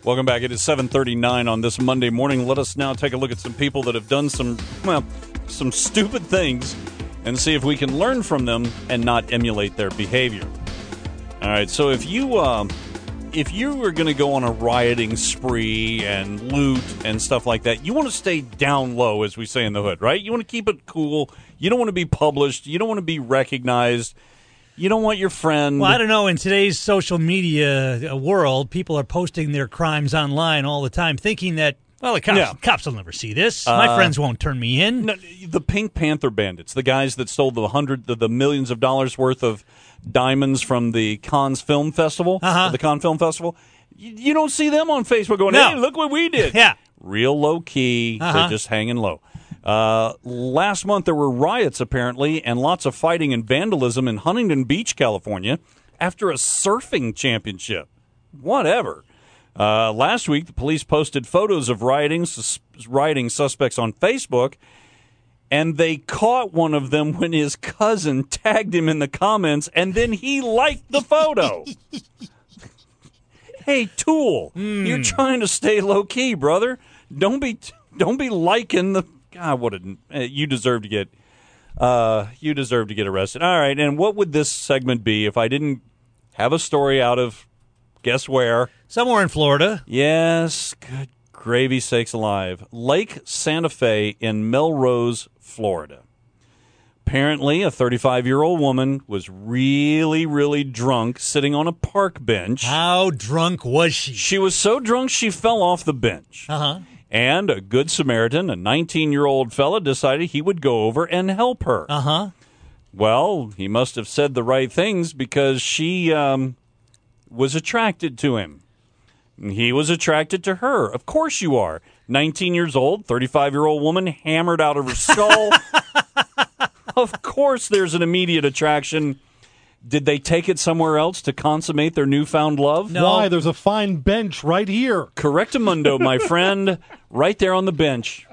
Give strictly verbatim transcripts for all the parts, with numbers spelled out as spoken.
Welcome back. It is seven thirty-nine on this Monday morning. Let us now take a look at some people that have done some, well, some stupid things and see if we can learn from them and not emulate their behavior. All right, so if you uh, if you were going to go on a rioting spree and loot and stuff like that, you want to stay down low, as we say in the hood, right? You want to keep it cool. You don't want to be published. You don't want to be recognized. You don't want your friend... Well, I don't know. In today's social media world, people are posting their crimes online all the time, thinking that, well, the cops, Yeah. cops will never see this. My Uh, friends won't turn me in. No, the Pink Panther bandits, the guys that stole the hundred, the, the millions of dollars worth of diamonds from the Cannes Film Festival, Uh-huh. the Cannes Film Festival. You, you don't see them on Facebook going, No. "Hey, look what we did." Yeah. Real low key. Uh-huh. They're just hanging low. Uh, last month there were riots apparently and lots of fighting and vandalism in Huntington Beach, California, after a surfing championship. Whatever. Uh, last week, the police posted photos of rioting, sus- rioting suspects on Facebook, and they caught one of them when his cousin tagged him in the comments, and then he liked the photo. Hey, Tool, Mm. you're trying to stay low key, brother. Don't be, don't be liking the. God, what a you deserve to get. Uh, you deserve to get arrested. All right, and what would this segment be if I didn't have a story out of? Guess where? Somewhere in Florida. Yes, good gravy sakes alive. Lake Santa Fe in Melrose, Florida. Apparently, a thirty-five-year-old woman was really, really drunk sitting on a park bench. How drunk was she? She was so drunk she fell off the bench. Uh-huh. And a good Samaritan, a nineteen-year-old fella, decided he would go over and help her. Uh-huh. Well, he must have said the right things because she um, was attracted to him. He was attracted to her. Of course you are. nineteen years old, thirty-five-year-old woman hammered out of her skull. Of course there's an immediate attraction. Did they take it somewhere else to consummate their newfound love? No. Why? There's a fine bench right here. Correctamundo, my friend, right there on the bench.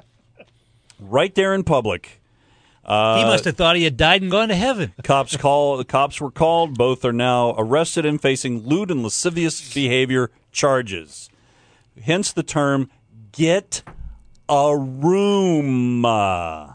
Right there in public. Uh, He must have thought he had died and gone to heaven. Cops call. The cops were called. Both are now arrested and facing lewd and lascivious behavior charges. Hence the term "get a room." All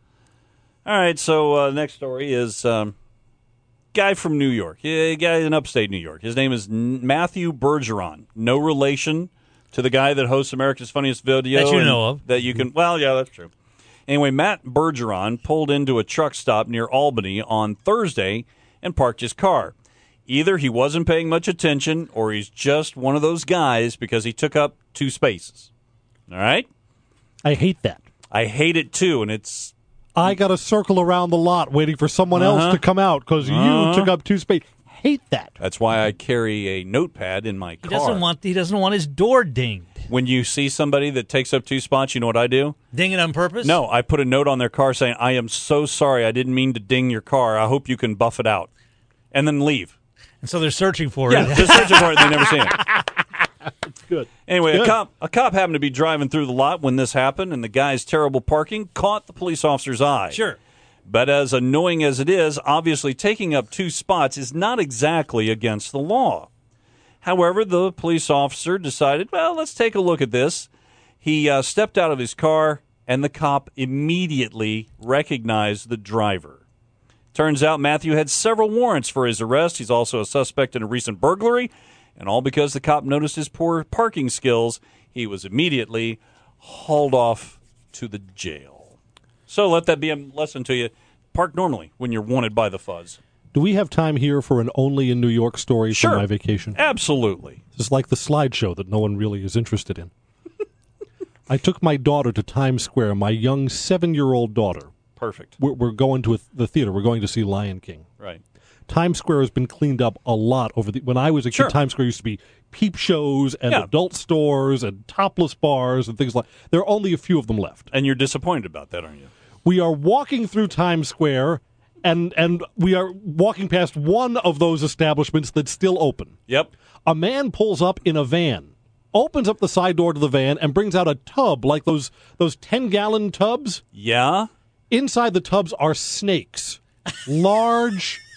right. So uh, next story is um, guy from New York. A guy in upstate New York. His name is Matthew Bergeron. No relation to the guy that hosts America's Funniest Video That you and know of. That you can. Well, yeah, that's true. Anyway, Matt Bergeron pulled into a truck stop near Albany on Thursday and parked his car. Either he wasn't paying much attention or he's just one of those guys because he took up two spaces. All right? I hate that. I hate it too, and it's... I got to circle around the lot waiting for someone Uh-huh. else to come out because Uh-huh. you took up two spaces. Hate that. That's why I carry a notepad in my He car. doesn't want he doesn't want his door dinged. When you see somebody that takes up two spots, you know what I do? Ding it on purpose? No, I put a note on their car saying, I am so sorry. I didn't mean to ding your car. I hope you can buff it out. And then leave. And so they're searching for Yeah, it. just searching for it. They never seen it. It's good. Anyway, Good. a cop a cop happened to be driving through the lot when this happened, and the guy's terrible parking caught the police officer's eye. Sure. But as annoying as it is, obviously taking up two spots is not exactly against the law. However, the police officer decided, well, let's take a look at this. He uh, stepped out of his car, and the cop immediately recognized the driver. Turns out Matthew had several warrants for his arrest. He's also a suspect in a recent burglary. And all because the cop noticed his poor parking skills, he was immediately hauled off to the jail. So let that be a lesson to you. Park normally when you're wanted by the fuzz. Do we have time here for an only in New York story Sure. from my vacation? Absolutely. This is like the slideshow that no one really is interested in. I took my daughter to Times Square, my young seven-year-old daughter. Perfect. We're, we're going to a, the theater. We're going to see Lion King. Right. Times Square has been cleaned up a lot over the. When I was a kid, Sure. Times Square used to be peep shows and Yeah. adult stores and topless bars and things like. There are only a few of them left. And you're disappointed about that, aren't you? We are walking through Times Square, and and we are walking past one of those establishments that's still open. Yep. A man pulls up in a van, opens up the side door to the van, and brings out a tub like those those ten-gallon tubs. Yeah. Inside the tubs are snakes, large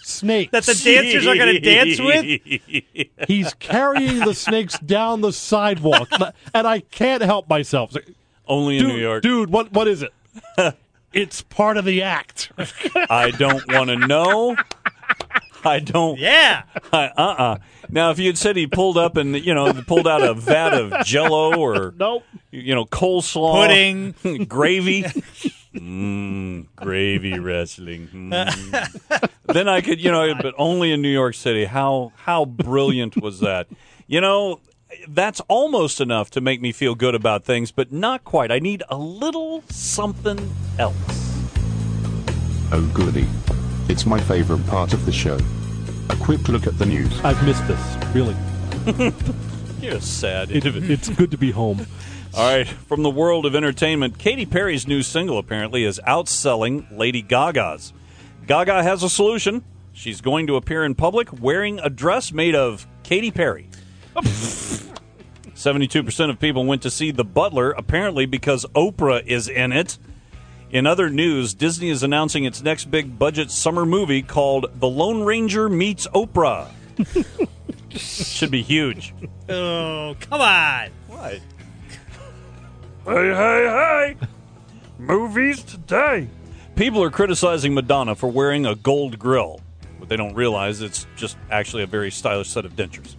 snakes. That the dancers are going to dance with? He's carrying the snakes down the sidewalk, and I can't help myself. Only in dude, New York. Dude, what what is it? It's part of the act. I don't want to know. I don't. Yeah. I, uh-uh. Now, if you had said he pulled up and, you know, pulled out a vat of Jell-O or, Nope. you know, coleslaw. Pudding. Gravy. Mmm, gravy wrestling. Mm. Then I could, you know, but only in New York City. How how brilliant was that? You know, that's almost enough to make me feel good about things, but not quite. I need a little something else. Oh, goody. It's my favorite part of the show. A quick look at the news. I've missed this, really. You're a sad It, individual. it's good to be home. All right, from the world of entertainment, Katy Perry's new single apparently is outselling Lady Gaga's. Gaga has a solution. She's going to appear in public wearing a dress made of Katy Perry. seventy-two percent of people went to see The Butler, apparently because Oprah is in it. In other news, Disney is announcing its next big budget summer movie called The Lone Ranger Meets Oprah. Should be huge. Oh, come on. What? Hey, hey, hey! Movies today. People are criticizing Madonna for wearing a gold grill. What they don't realize, it's just actually a very stylish set of dentures.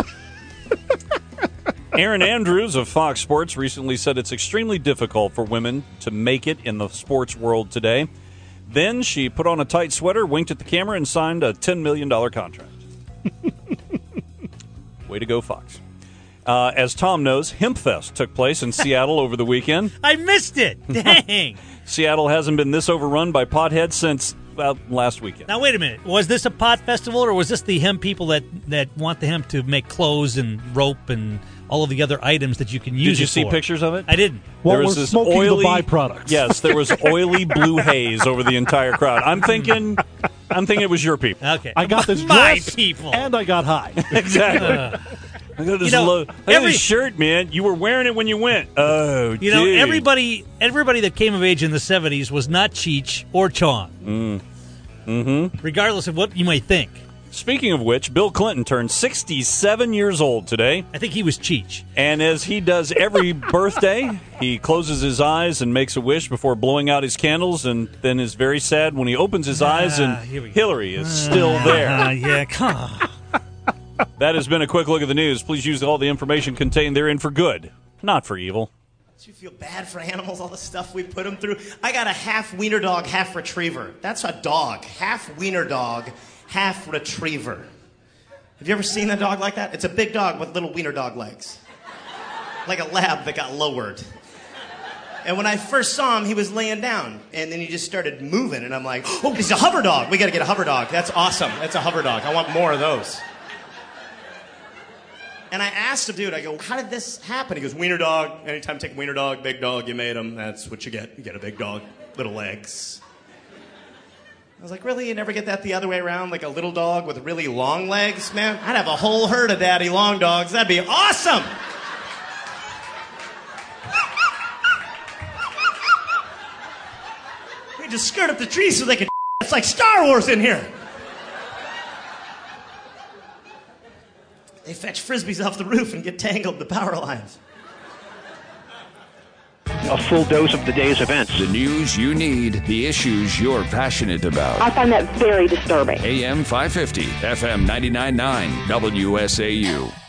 Erin Andrews of Fox Sports recently said it's extremely difficult for women to make it in the sports world today. Then she put on a tight sweater, winked at the camera, and signed a ten million dollars contract. Way to go, Fox. Uh, as Tom knows, HempFest took place in Seattle over the weekend. I missed it. Dang. Seattle hasn't been this overrun by potheads since, well, last weekend. Now, wait a minute. Was this a pot festival, or was this the hemp people that, that want the hemp to make clothes and rope and all of the other items that you can use Did you it see for? pictures of it? I didn't. Well, There was we're this smoking oily- the byproducts. Yes, there was oily blue haze over the entire crowd. I'm thinking, I'm thinking it was your people. Okay. I got this My dress, people. and I got high. Exactly. I got this, You know, lo- look at every- this shirt, man. You were wearing it when you went. Oh, You know, dude. everybody everybody that came of age in the seventies was not Cheech or Chong. Mm. Mm-hmm. Regardless of what you might think. Speaking of which, Bill Clinton turned sixty-seven years old today. I think he was Cheech. And as he does every birthday, he closes his eyes and makes a wish before blowing out his candles, and then is very sad when he opens his eyes and Ah, here we go. Hillary is still there. Uh, yeah, come on. That has been a quick look at the news. Please use all the information contained therein for good, not for evil. Do you feel bad for animals, all the stuff we put them through? I got a half wiener dog, half retriever. That's a dog. Half wiener dog, half retriever. Have you ever seen a dog like that? It's a big dog with little wiener dog legs. Like a lab that got lowered. And when I first saw him, he was laying down. And then he just started moving. And I'm like, oh, he's a hover dog. We got to get a hover dog. That's awesome. That's a hover dog. I want more of those. And I asked him, dude, I go, how did this happen? He goes, wiener dog. Anytime you take a wiener dog, big dog, you made him. That's what you get. You get a big dog, little legs. I was like, really? You never get that the other way around? Like a little dog with really long legs? Man, I'd have a whole herd of daddy long dogs. That'd be awesome. We just skirt up the trees so they can. It's like Star Wars in here. They fetch frisbees off the roof and get tangled in the power lines. A full dose of the day's events. The news you need, the issues you're passionate about. I find that very disturbing. A M five fifty, F M ninety-nine point nine, W S A U.